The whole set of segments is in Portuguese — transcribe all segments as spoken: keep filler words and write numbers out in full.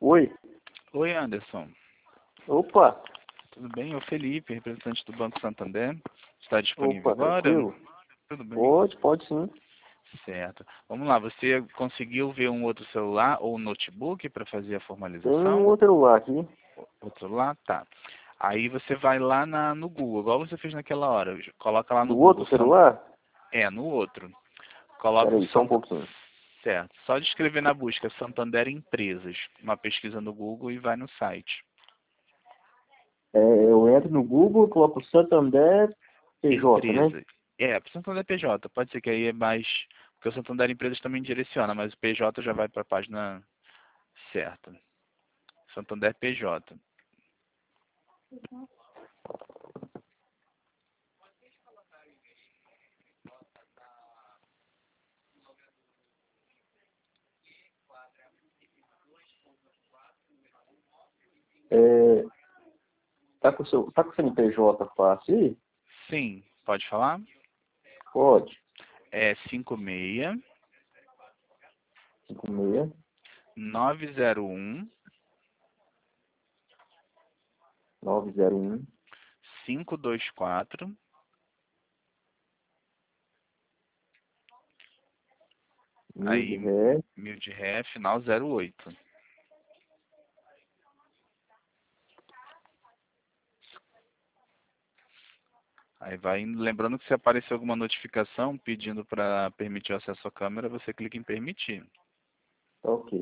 Oi. Oi, Anderson. Opa. Tudo bem? Eu, Felipe, representante do Banco Santander. Está disponível Opa, agora? tranquilo? Tudo bem. Pode, pode sim. Certo. Vamos lá, você conseguiu ver um outro celular ou um notebook para fazer a Tem um formalização? outro celular aqui. Outro celular? Tá. Aí você vai lá na, no Google, igual você fez naquela hora. Coloca lá no Do Google. outro celular? É, no outro. Coloca o Peraí, só um Santander. pouquinho. Certo. Só de escrever na busca Santander Empresas, uma pesquisa no Google e vai no site. É, eu entro no Google, coloco Santander P J, né? Empresa. É, para Santander P J. Pode ser que aí é mais. Porque o Santander Empresas também direciona, mas o P J já vai para a página certa. Santander P J. É, tá com o seu, tá com o C N P J fácil aí? Sim, pode falar? Pode. É cinco seis cinco seis nove zero um nove zero um cinco dois quatro. mil de Aí ré. mil de ré, final zero oito. Aí vai indo, lembrando que se aparecer alguma notificação pedindo para permitir o acesso à câmera, você clica em permitir. Ok.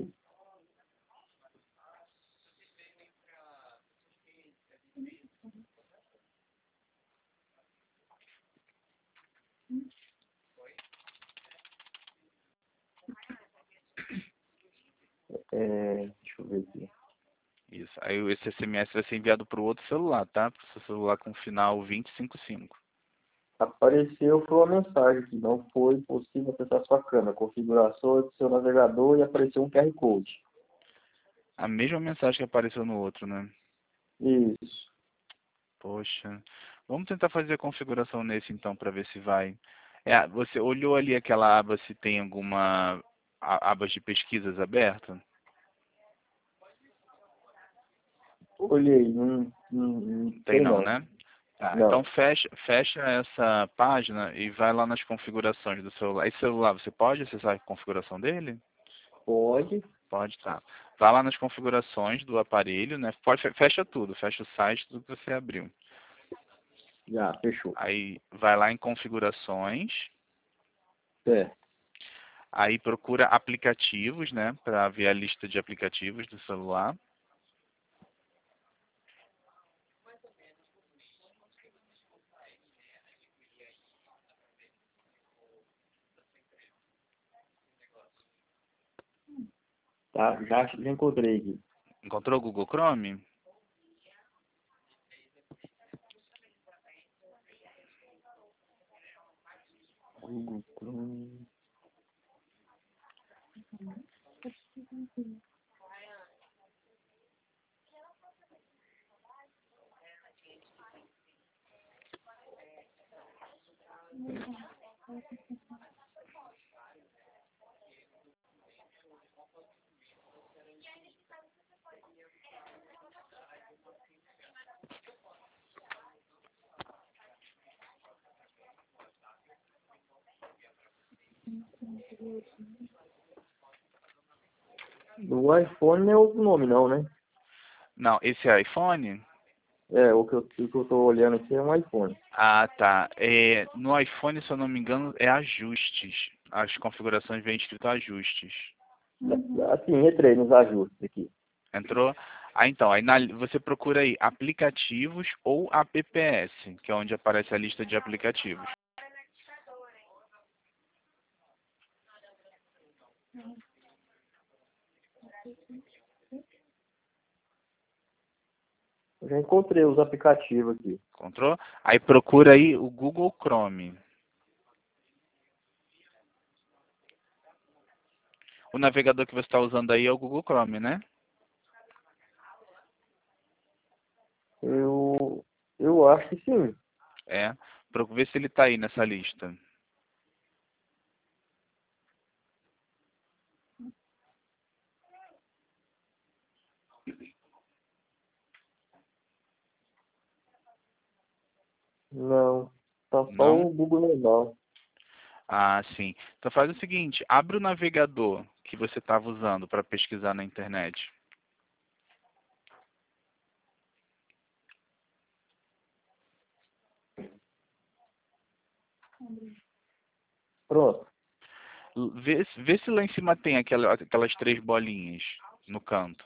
É, deixa eu ver aqui. Isso. Aí esse S M S vai ser enviado para o outro celular, tá? Para o seu celular com final dois zero cinco cinco. Apareceu foi uma mensagem que não foi possível acessar sua câmera. Configuração do seu navegador e apareceu um Q R Code. A mesma mensagem que apareceu no outro, né? Isso. Poxa. Vamos tentar fazer a configuração nesse então para ver se vai. É, você olhou ali aquela aba se tem alguma a- abas de pesquisas aberta? Olhei, não, não, não Tem tem não, não. né? Tá, então Não. fecha, fecha essa página e vai lá nas configurações do celular. Esse celular, você pode acessar a configuração dele? Pode. Pode, tá. Vai lá nas configurações do aparelho, né? Pode, fecha tudo, fecha o site, tudo que você abriu. Já, fechou. Aí vai lá em configurações, Certo. aí procura aplicativos, né? Para ver a lista de aplicativos do celular. Tá, já, já encontrei aqui. Encontrou o Google Chrome? Google Chrome. Do iPhone não é outro nome não, né? Não, esse é iPhone? É, o que eu, o que eu tô olhando aqui é um iPhone. Ah, tá. É, no iPhone, se eu não me engano, é ajustes. As configurações vêm escrito ajustes. Assim, entrei nos ajustes aqui. Entrou? Ah, então, aí na, você procura aí aplicativos ou apps, que é onde aparece a lista de aplicativos. Eu já encontrei os aplicativos aqui. Encontrou? Aí procura aí o Google Chrome. O navegador que você está usando aí é o Google Chrome, né? Eu, eu acho que sim. É. Procura ver se ele está aí nessa lista. Não, tá só Não? o Google normal. Ah, sim. Então faz o seguinte, abre o navegador que você estava usando para pesquisar na internet. Pronto. Vê, se- vê se lá em cima tem aquela- aquelas três bolinhas no canto.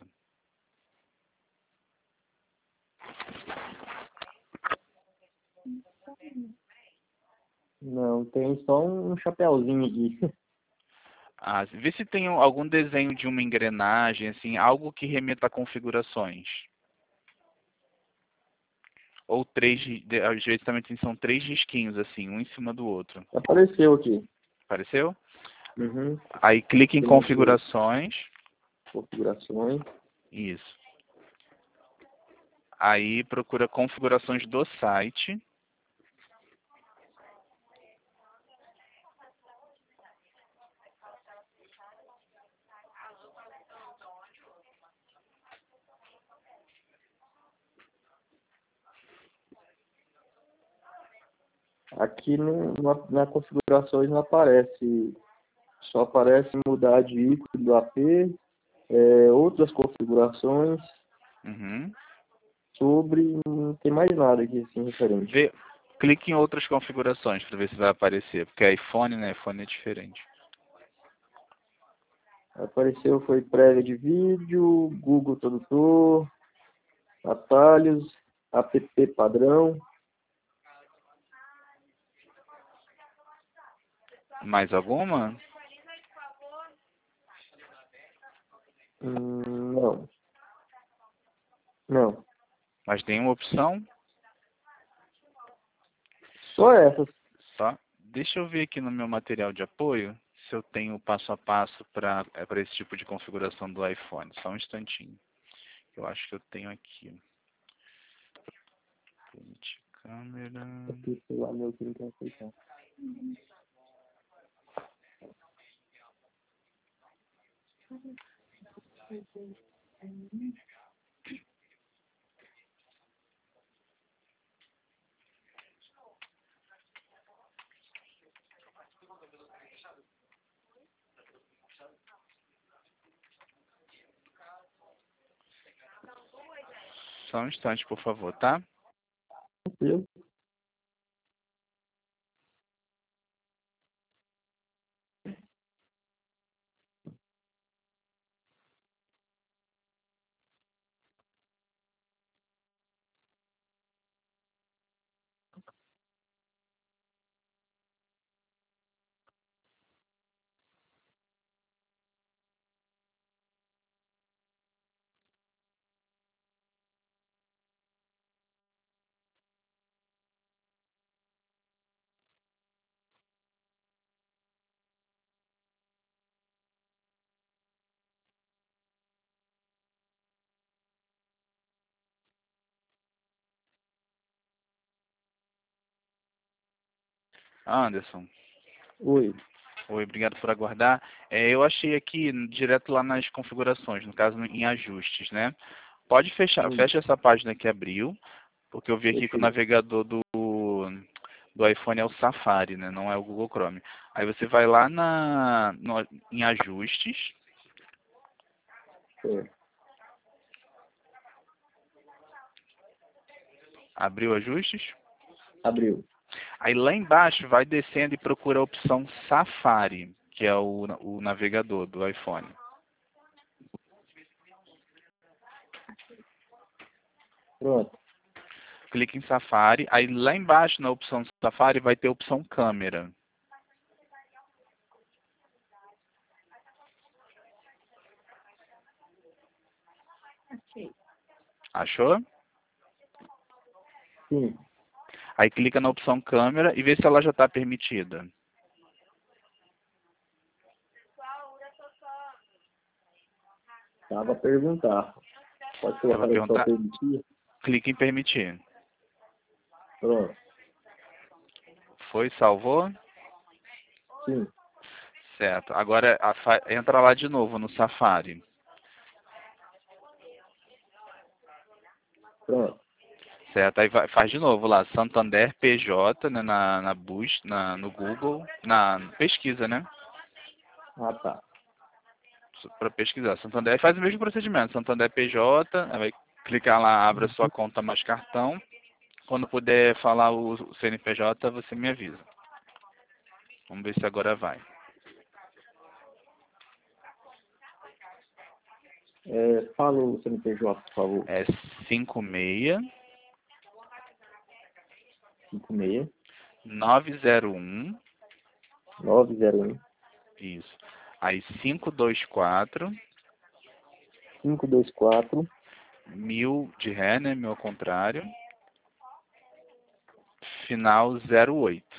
Não, tem só um chapéuzinho aqui. Ah, vê se tem algum desenho de uma engrenagem, assim, algo que remeta a configurações. Ou três, de- às vezes também tem- são três risquinhos, assim, um em cima do outro. Apareceu aqui. Apareceu? Uhum. Aí clique em Tem aqui configurações. configurações. Isso. Aí procura configurações do site. Aqui no, na, na configurações não aparece, só aparece mudar de ícone do A P, é, outras configurações Uhum. sobre, não tem mais nada aqui assim referente. Vê, clique em outras configurações para ver se vai aparecer, porque iPhone, né? iPhone é diferente. Apareceu foi prévia de vídeo, Google Tradutor, atalhos, app padrão. Mais alguma? Hum, não, não. Mas tem uma opção. Só essas. Só. Deixa eu ver aqui no meu material de apoio se eu tenho passo a passo para para esse tipo de configuração do iPhone. Só um instantinho. Eu acho que eu tenho aqui. Permitir câmera. Aqui, sei lá, meu que não quer aceitar. Só um instante, por favor, tá? Eu? Anderson. Oi. Oi, obrigado por aguardar. É, eu achei aqui direto lá nas configurações, no caso em ajustes, né? Pode fechar, Hum, fecha essa página que abriu, porque eu vi aqui que o fechei. navegador do, do iPhone é o Safari, né? Não é o Google Chrome. Aí você vai lá na, no- em ajustes, É, abriu ajustes. abriu. Aí lá embaixo vai descendo e procura a opção Safari, que é o, o navegador do iPhone. Pronto. Clique em Safari, aí lá embaixo na opção Safari vai ter a opção câmera. Achou? Sim. Aí clica na opção câmera e vê se ela já está permitida. Tava a perguntar. Pode Ela vai colocar a opção perguntar, permitir? clique em permitir. Pronto. Foi, salvou? Sim. Certo. Agora a fa- entra lá de novo no Safari. Pronto. Certo, aí vai, faz de novo lá, Santander P J, né, na, na bus, na, no Google, na pesquisa, né? Ah, tá. Para pesquisar. Santander, aí faz o mesmo procedimento, Santander P J, aí vai clicar lá, abre a sua conta mais cartão. Quando puder falar o C N P J, você me avisa. Vamos ver se agora vai. É, fala o C N P J, por favor. É cinco seis cinco seis nove zero um, nove zero um isso. Aí cinco dois quatro, cinco dois quatro mil de ré, né, meu ao contrário, final zero oito.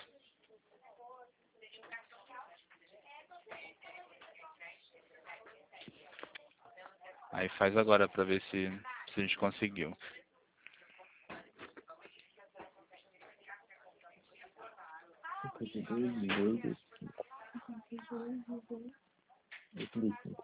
Aí faz agora para ver se, se a gente conseguiu. cinquenta e dois, dezoito, oitenta e cinco.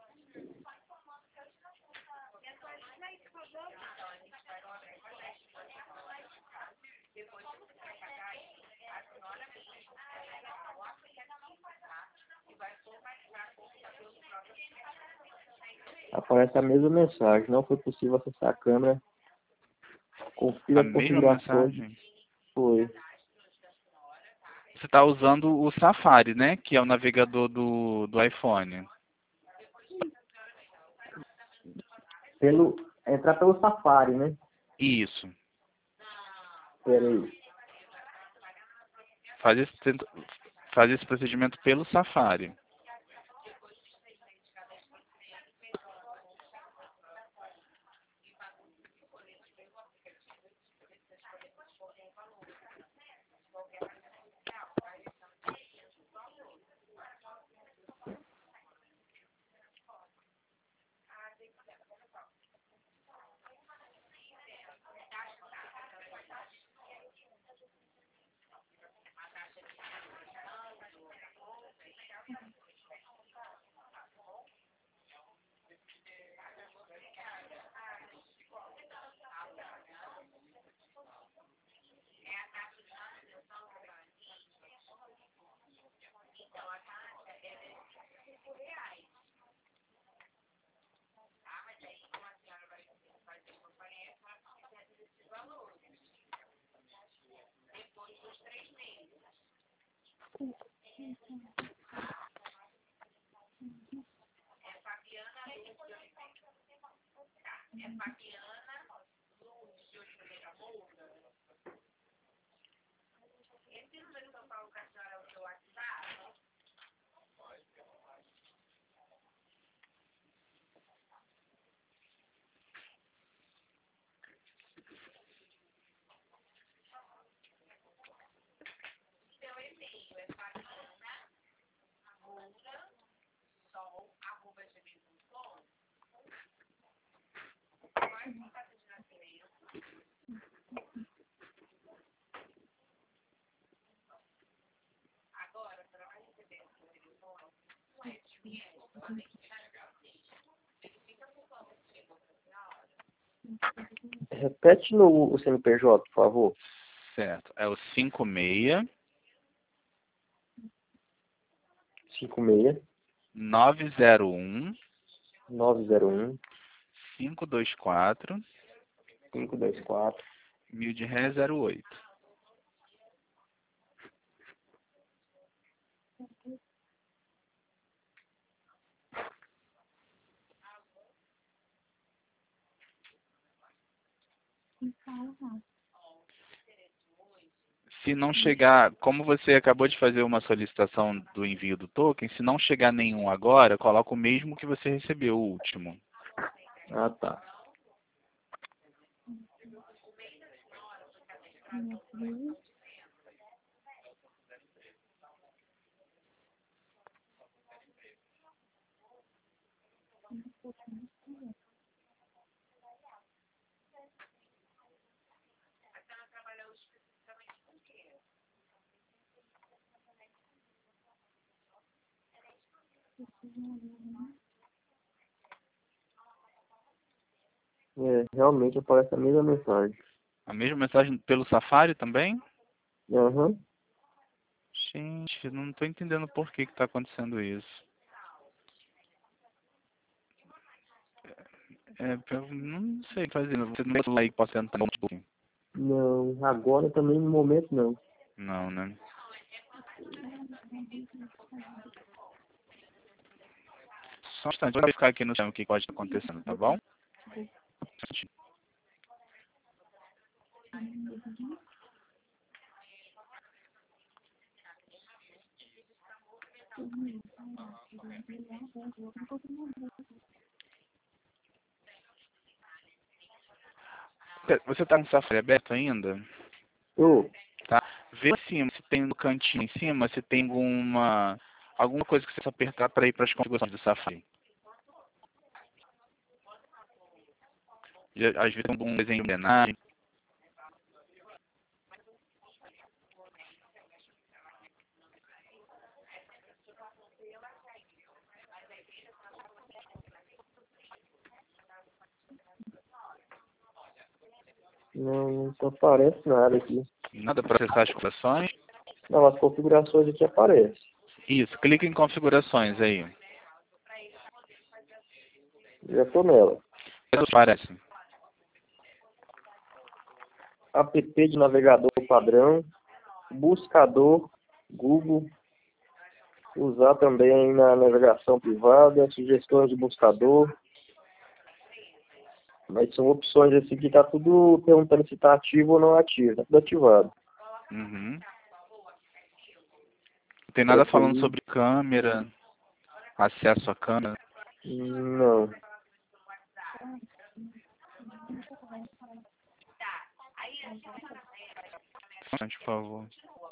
Aparece a mesma mensagem. Não foi possível acessar a câmera. Confira A as mesma configurações. mensagem? Foi. Você está usando o Safari, né, que é o navegador do, do iPhone. Pelo, entrar pelo Safari, né? Isso. Espera aí. Faz esse, tenta- faz esse procedimento pelo Safari. Repete no o C N P J, por favor. Certo. É o cinco seis cinco seis nove zero um, nove zero um cinco dois quatro, cinco dois quatro. mil de ré zero oito. Se não chegar, como você acabou de fazer uma solicitação do envio do token, se não chegar nenhum agora, coloca o mesmo que você recebeu, o último. Ah, tá. É, realmente aparece a mesma mensagem. A mesma mensagem pelo Safari também? Aham. Gente, não estou entendendo por que está acontecendo isso. É, eu não sei fazer. Você não tem aí que possa entrar no notebook? Não, agora também no momento não. Não, né? Só um instante, vou verificar aqui no chão o que pode estar acontecendo, tá bom? Você está com o Safari aberto ainda? Ô, Tá? Vê em cima, se tem no cantinho em cima, se tem alguma, alguma coisa que você apertar para ir para as configurações do Safari. Já- Às vezes tem um desenho de homenagem. não, não aparece nada aqui. Nada para acessar as configurações. Não, as configurações aqui aparecem. Isso, clica em configurações aí. Já estou nela. Aparece. App de navegador padrão, buscador, Google, usar também na navegação privada, sugestões de buscador. Mas são opções assim que está tudo perguntando se está ativo ou não ativo. Está tudo ativado. Uhum. Não tem nada falando sobre câmera, acesso à câmera. Não. Por favor.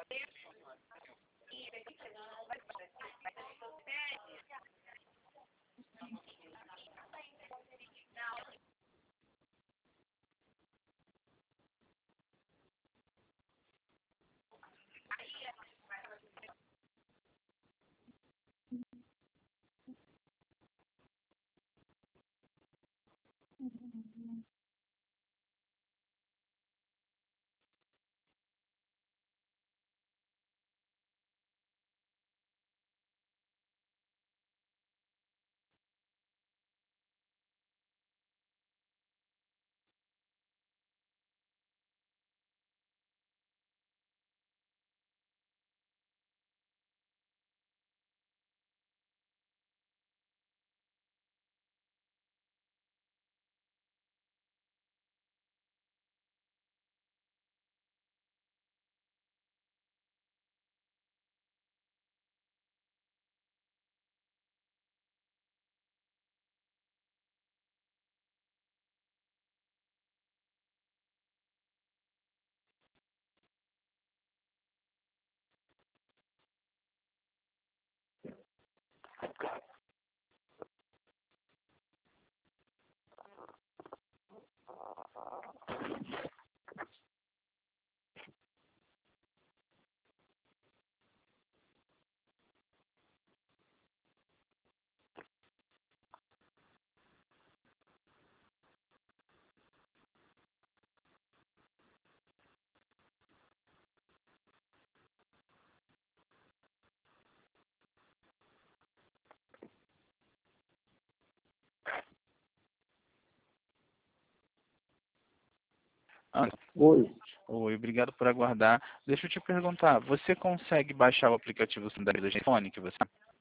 Ah, Oi. oi, obrigado por aguardar. Deixa eu te perguntar, você consegue baixar o aplicativo da do telefone que você...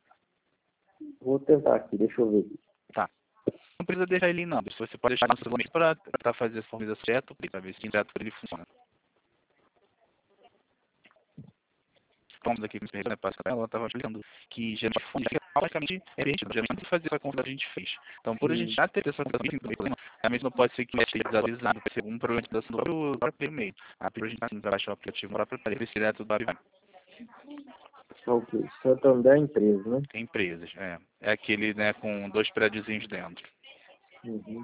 Vou tentar aqui, deixa eu ver. Tá. Não precisa deixar ele não. Você pode deixar no seu para tentar fazer a formalização certo, para ver se direto ele funciona. Vamos aqui, né, passa ela estava explicando que geralmente basicamente é gente, geralmente fazer essa configuração que a gente fez. Então, por a gente já ter essa configuração do problema, realmente não pode ser que esteja desatualizado, pode ser um problema de instalação do próprio e-mail. A por a gente vai baixar o aplicativo próprio para ver direto do Avivai. Ok. Santander empresa, né? Empresas, é. É aquele, né, com dois prédiozinhos dentro. Uhum.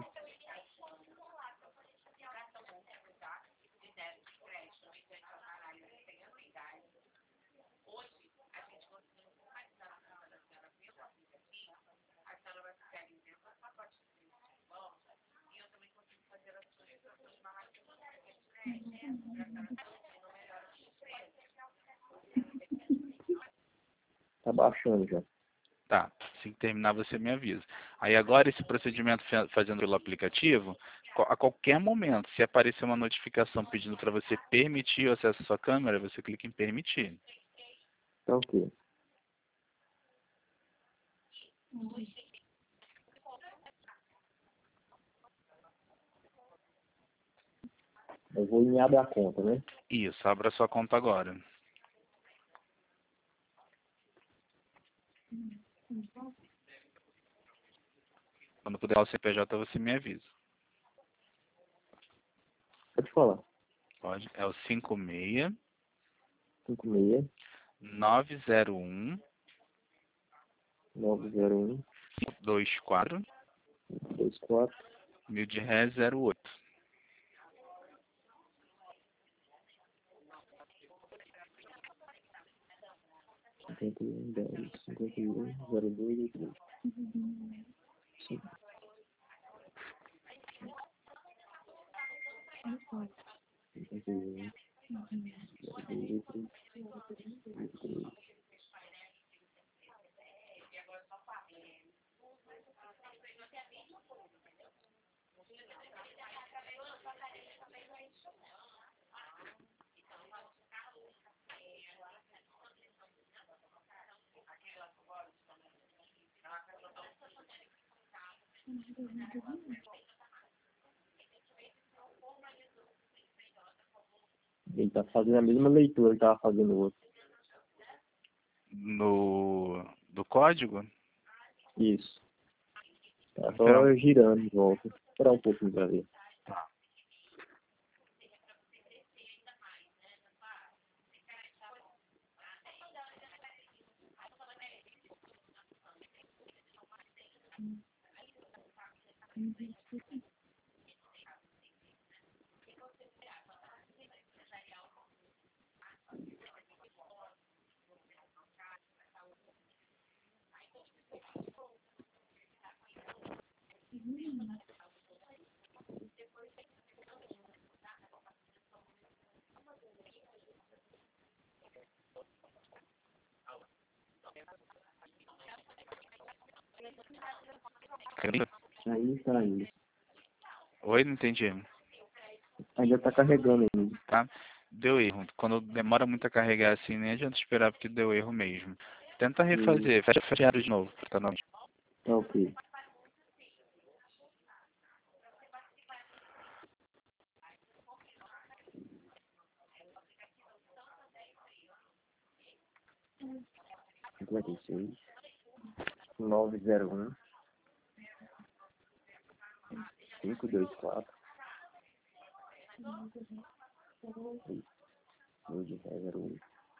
Tá baixando já. Tá, assim que terminar você me avisa. Aí agora esse procedimento fa- fazendo pelo aplicativo, co- a qualquer momento, se aparecer uma notificação pedindo para você permitir o acesso à sua câmera, você clica em permitir. Tá ok. Eu vou em abrir a conta, né? Isso, abra sua conta agora. Quando puder o C P J, você me avisa. Pode falar. Pode? É o cinco seis cinco seis nove zero um nove zero um dois quatro dois quatro mil de ré zero oito. cinquenta e um dez cinquenta e um zero dois oito dois. Sim. cinquenta e um zero dois oito três. Ele tá fazendo a mesma leitura que tava fazendo o outro. No do código? Isso. Tá Espera só um- girando de volta. Esperar um pouquinho pra ver. Tá. Aí tá indo. Oi, não entendi. Ainda tá carregando ainda. Tá? Deu erro. Quando demora muito a carregar assim, nem adianta esperar porque deu erro mesmo. Tenta refazer. Fecha fecha de novo. Tá não. Tá ok. cinquenta e seis nove zero um cinco dois quatro dois zero oito.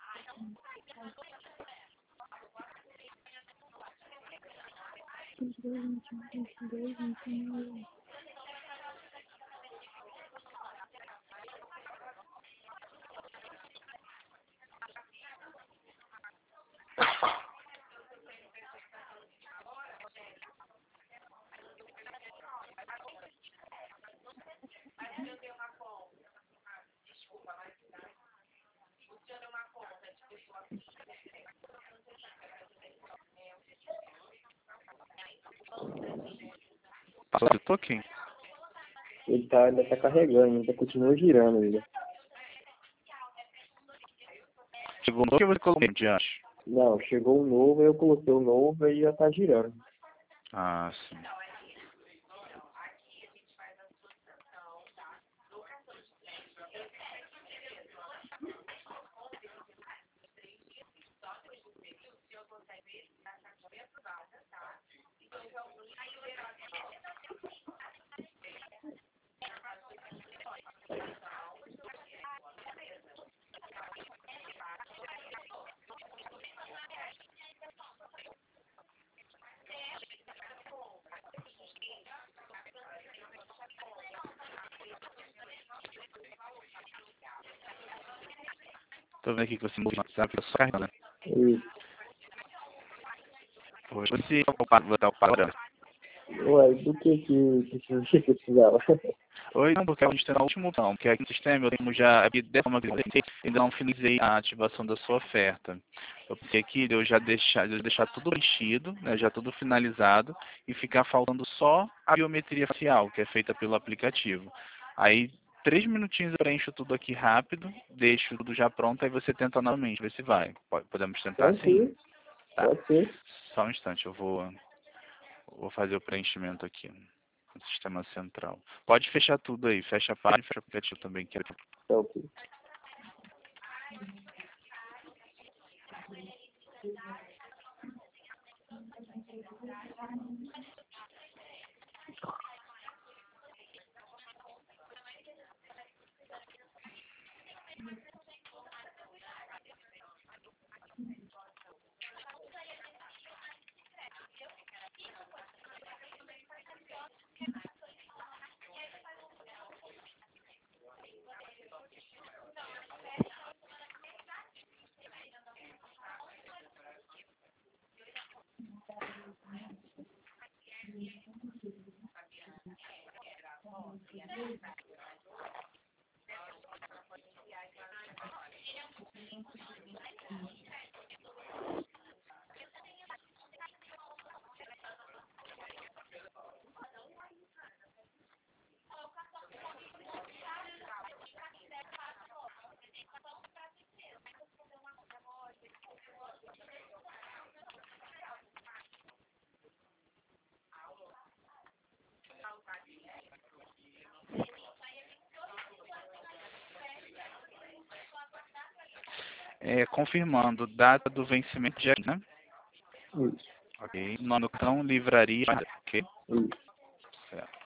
Passou de token? Ele tá, ainda tá carregando, ainda continua girando ainda. Chegou no que você colocou diante? Não, chegou um novo, eu coloquei o novo e já tá girando. Ah, sim. Tô vendo aqui que você mudou no WhatsApp, eu só carregando, né? E Hoje você vai botar o padrão. Ué, do que que, que você precisava? Oi, não, porque a gente tem a última opção, porque aqui no sistema eu tenho já, aqui dessa forma que eu tentei, ainda não finalizei a ativação da sua oferta. Eu pensei aqui de eu já deixar, de eu deixar tudo preenchido, né, já tudo finalizado, e ficar faltando só a biometria facial, que é feita pelo aplicativo. Aí, três minutinhos eu preencho tudo aqui rápido, deixo tudo já pronto, aí você tenta novamente, ver se vai. Pode- Podemos tentar Pode sim? ser, Tá. pode ser. Só um instante, eu vou, vou fazer o preenchimento aqui no sistema central. Pode fechar tudo aí, fecha a página, fecha o aplicativo também, que é Tá ok. É, confirmando, data do vencimento de aqui, né? Isso, Ok. Nome do cartão, livraria, ok? isso. Certo.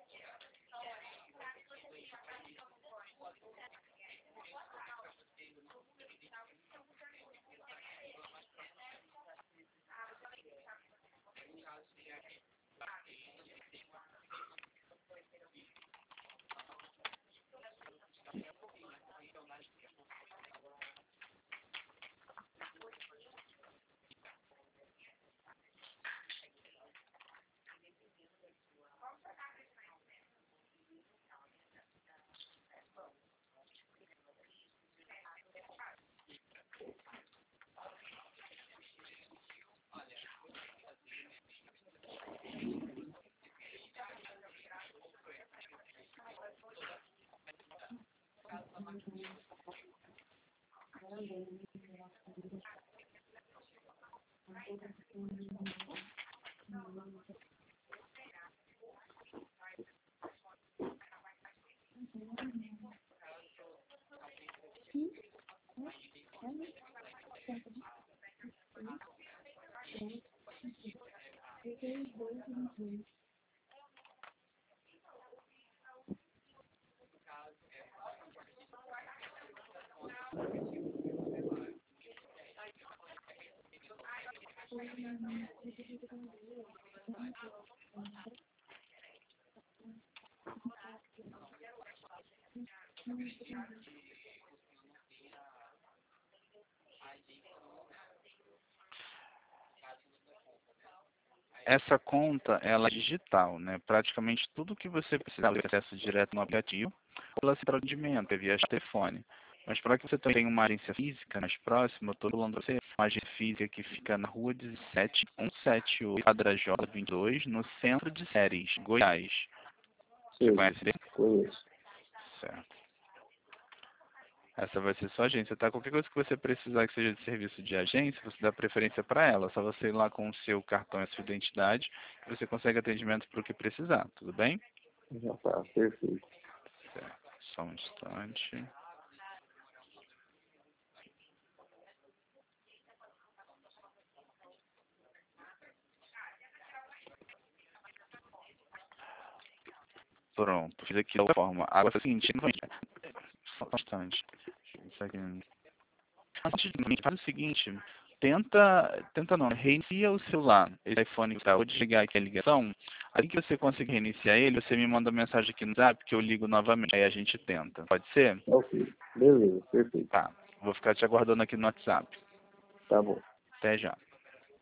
Essa conta, ela é digital, né? Praticamente tudo que você precisar ter acesso direto no aplicativo, ou pela central de atendimento, é via telefone. Mas para que você tenha uma agência física mais próxima, eu estou falando para você, uma agência física que fica na rua dezessete, cento e setenta e oito, quadra J vinte e dois, no centro de Séries, Goiás. Você Sei, conhece bem? conheço. Certo. Essa vai ser sua agência, tá? Qualquer coisa que você precisar que seja de serviço de agência, você dá preferência para ela. Só você ir lá com o seu cartão e a sua identidade, que você consegue atendimento para o que precisar, tudo bem? Já tá, perfeito. Certo. Só um instante. Pronto, fiz aqui da forma. Agora é o seguinte, não vai- só um instante. Isso aqui. Antes de faz o seguinte, tenta, tenta não, reinicia o celular, esse iPhone que tá, vou desligar aqui a ligação, assim que você conseguir reiniciar ele, você me manda mensagem aqui no Zap que eu ligo novamente, aí a gente tenta, pode ser? Ok, beleza, perfeito. Tá, vou ficar te aguardando aqui no WhatsApp. Tá bom. Até já.